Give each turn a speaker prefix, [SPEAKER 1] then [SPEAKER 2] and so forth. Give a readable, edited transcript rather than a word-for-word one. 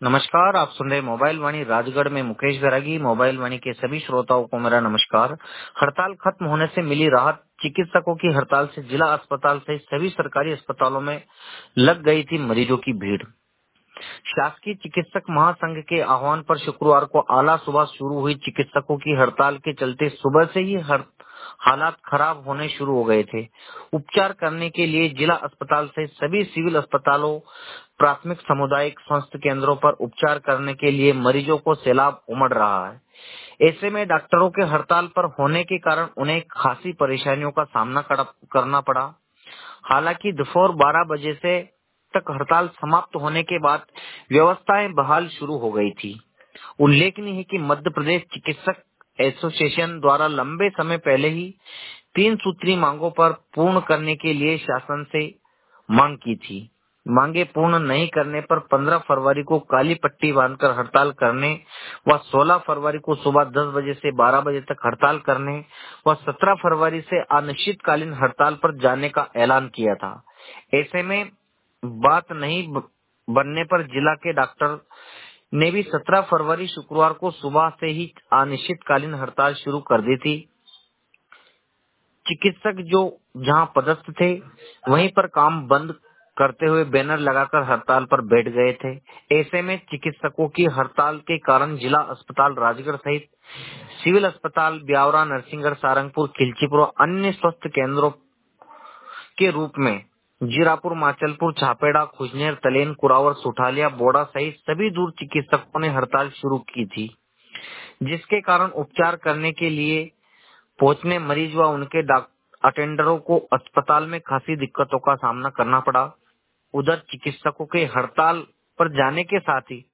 [SPEAKER 1] नमस्कार, आप सुन रहे मोबाइल वाणी राजगढ़ में मुकेश बैरागी। मोबाइल वाणी के सभी श्रोताओं को मेरा नमस्कार। हड़ताल खत्म होने से मिली राहत। चिकित्सकों की हड़ताल से जिला अस्पताल सहित सभी सरकारी अस्पतालों में लग गई थी मरीजों की भीड़। शासकीय चिकित्सक महासंघ के आह्वान पर शुक्रवार को आला सुबह शुरू हुई चिकित्सकों की हड़ताल के चलते सुबह से ही हालात खराब होने शुरू हो गए थे। उपचार करने के लिए जिला अस्पताल सहित सभी सिविल अस्पतालों, प्राथमिक सामुदायिक स्वास्थ्य केंद्रों पर उपचार करने के लिए मरीजों को सैलाब उमड़ रहा है। ऐसे में डॉक्टरों के हड़ताल पर होने के कारण उन्हें खासी परेशानियों का सामना करना पड़ा। हालांकि दोपहर 12 बजे से तक हड़ताल समाप्त होने के बाद व्यवस्थाएं बहाल शुरू हो गई थी। उल्लेखनीय है कि मध्य प्रदेश चिकित्सक एसोसिएशन द्वारा लंबे समय पहले ही 3 सूत्री मांगों पर पूर्ण करने के लिए शासन से मांग की थी। मांगे पूर्ण नहीं करने पर 15 फरवरी को काली पट्टी बांधकर हड़ताल करने व 16 फरवरी को सुबह 10 बजे से 12 बजे तक हड़ताल करने व 17 फरवरी से अनिश्चितकालीन हड़ताल पर जाने का ऐलान किया था। ऐसे में बात नहीं बनने पर जिला के डॉक्टर ने भी 17 फरवरी शुक्रवार को सुबह से ही अनिश्चितकालीन हड़ताल शुरू कर दी थी। चिकित्सक जो जहां पदस्थ थे वहीं पर काम बंद करते हुए बैनर लगाकर हड़ताल पर बैठ गए थे। ऐसे में चिकित्सकों की हड़ताल के कारण जिला अस्पताल राजगढ़ सहित सिविल अस्पताल ब्यावरा, नरसिंहगढ़, सारंगपुर, खिलचीपुर और अन्य स्वास्थ्य केंद्रों के रूप में जीरापुर, माचलपुर, छापेड़ा, खुजनेर, तलेन, कुरावर, सुठालिया, बोड़ा सहित सभी दूर चिकित्सकों ने हड़ताल शुरू की थी, जिसके कारण उपचार करने के लिए पहुंचने मरीज व उनके अटेंडरों को अस्पताल में खासी दिक्कतों का सामना करना पड़ा। उधर चिकित्सकों के हड़ताल पर जाने के साथ ही